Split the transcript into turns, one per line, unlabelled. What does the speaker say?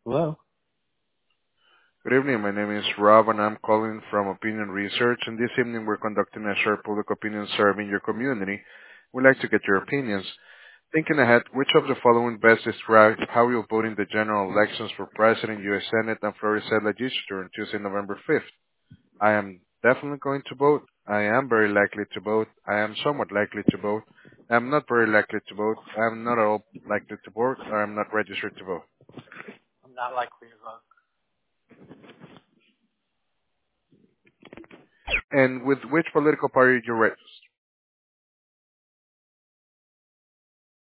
Hello.
Good evening. My name is Rob, and I'm calling from Opinion Research. And this evening, we're conducting a short public opinion survey in your community. We'd like to get your opinions. Thinking ahead, which of the following best describe how you'll vote in the general elections for President, U.S. Senate, and Florida State Legislature on Tuesday, November 5th? I am definitely going to vote. I am very likely to vote. I am somewhat likely to vote. I am not very likely to vote. I am not at all likely to vote, or I am not registered to vote.
I'm not likely to vote.
And with which political party did you register?